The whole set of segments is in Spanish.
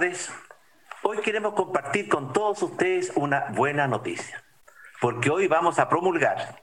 tardes. Hoy queremos compartir con todos ustedes una buena noticia, porque hoy vamos a promulgar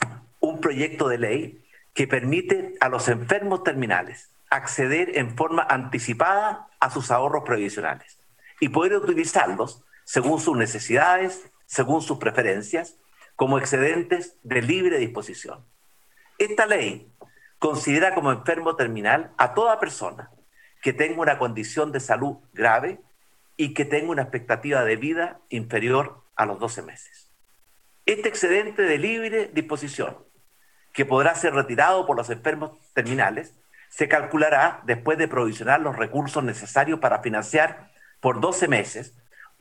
un proyecto de ley que permite a los enfermos terminales acceder en forma anticipada a sus ahorros previsionales y poder utilizarlos según sus necesidades, según sus preferencias, como excedentes de libre disposición. Esta ley considera como enfermo terminal a toda persona que tenga una condición de salud grave y que tenga una expectativa de vida inferior a los 12 meses. Este excedente de libre disposición, que podrá ser retirado por los enfermos terminales, se calculará después de provisionar los recursos necesarios para financiar por 12 meses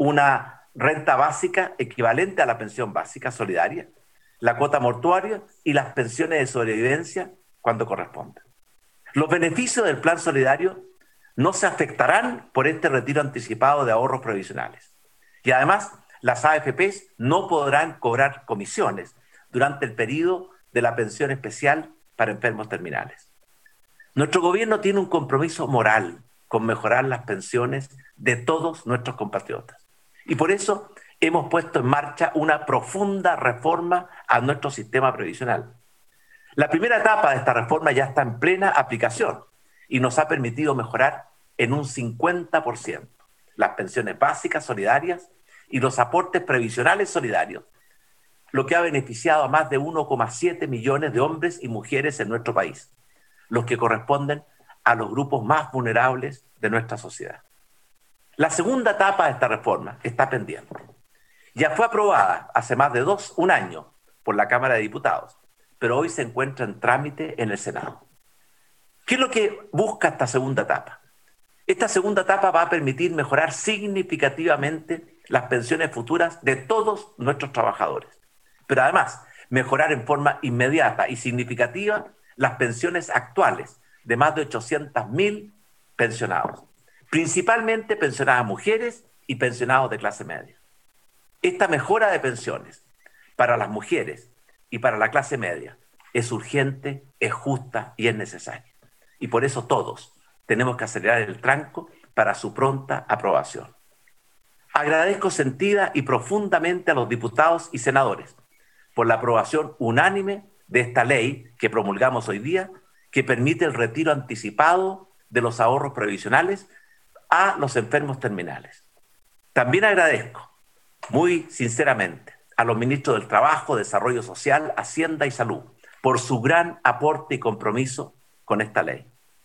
una renta básica equivalente a la pensión básica solidaria, la cuota mortuaria y las pensiones de sobrevivencia cuando corresponda. Los beneficios del plan solidario no se afectarán por este retiro anticipado de ahorros previsionales. Y además, las AFPs no podrán cobrar comisiones durante el periodo de la pensión especial para enfermos terminales. Nuestro gobierno tiene un compromiso moral con mejorar las pensiones de todos nuestros compatriotas. Y por eso hemos puesto en marcha una profunda reforma a nuestro sistema previsional. La primera etapa de esta reforma ya está en plena aplicación y nos ha permitido mejorar en un 50% las pensiones básicas solidarias y los aportes previsionales solidarios, lo que ha beneficiado a más de 1,7 millones de hombres y mujeres en nuestro país, los que corresponden a los grupos más vulnerables de nuestra sociedad. La segunda etapa de esta reforma está pendiente. Ya fue aprobada hace más de un año por la Cámara de Diputados, pero hoy se encuentra en trámite en el Senado. ¿Qué es lo que busca esta segunda etapa? Esta segunda etapa va a permitir mejorar significativamente las pensiones futuras de todos nuestros trabajadores, pero además mejorar en forma inmediata y significativa las pensiones actuales de más de 800.000 pensionados, principalmente pensionadas mujeres y pensionados de clase media. Esta mejora de pensiones para las mujeres y para la clase media es urgente, es justa y es necesaria. Y por eso todos tenemos que acelerar el tranco para su pronta aprobación. Agradezco sentida y profundamente a los diputados y senadores por la aprobación unánime de esta ley que promulgamos hoy día, que permite el retiro anticipado de los ahorros previsionales a los enfermos terminales. También agradezco muy sinceramente a los ministros del Trabajo, Desarrollo Social, Hacienda y Salud por su gran aporte y compromiso con esta ley.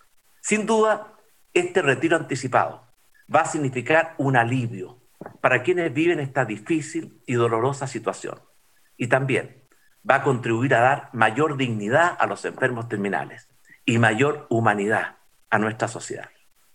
Sin duda, este retiro anticipado va a significar un alivio para quienes viven esta difícil y dolorosa situación. Y también va a contribuir a dar mayor dignidad a los enfermos terminales y mayor humanidad a nuestra sociedad.